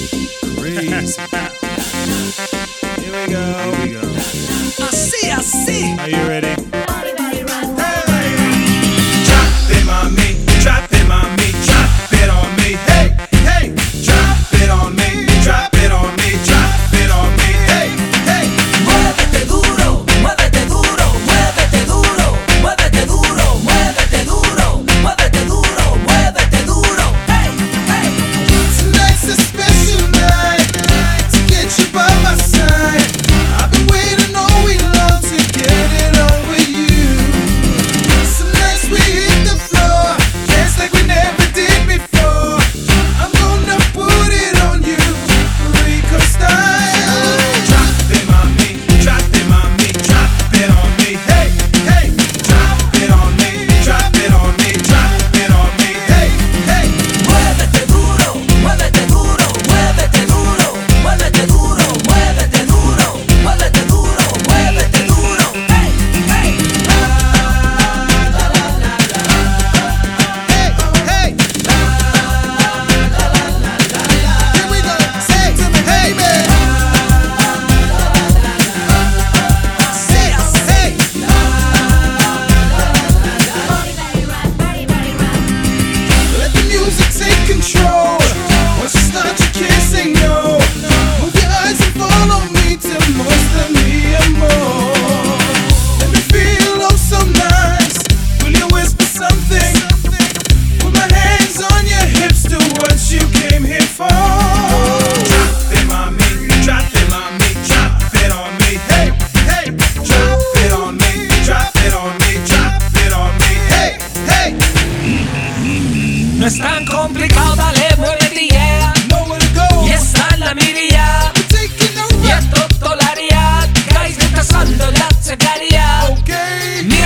Crazy. Here we go. Así. Are you ready? Drop it, mommy, drop it, mommy, drop it on me. Hey, hey, drop it on me, drop it on me, drop it on me. Hey, hey. Muévete duro, muévete duro, muévete duro, muévete duro, muévete duro, muévete duro, muévete duro. Hey, hey. Tonight's a special night to get you by my side. I've been waiting all week long to get it on with you. Some nights we hit the floor, dance like we never did before. I'm gonna put it on you, Rico style. Drop it, mommy, drop it, mommy, drop it on me. Hey, hey, drop it on me, drop it on me, drop it on me. Hey, hey. Muévete duro, muévete duro, muévete duro, muévete duro, muévete duro, muévete duro, muévete duro. Hey, hey. Hey, here we go. Say it to me, hey man. Say, hey. Let the music take control. Once you start, you can't say no. Move your eyes and follow me till most of me and more. Let me feel oh so nice. Will you whisper something? Put my hands on your hips, do what you came here for. Drop it, mommy, drop it, mommy, drop it on me. Hey, hey, drop it on me, drop it on me, drop it on me. Hey, hey. No es tan complicado, dale, muévete, yeah. Nowhere to go. Y está en la mirilla. We're taking Y over. es totolaria. Guys, estás usando la secaria. Okay. Mi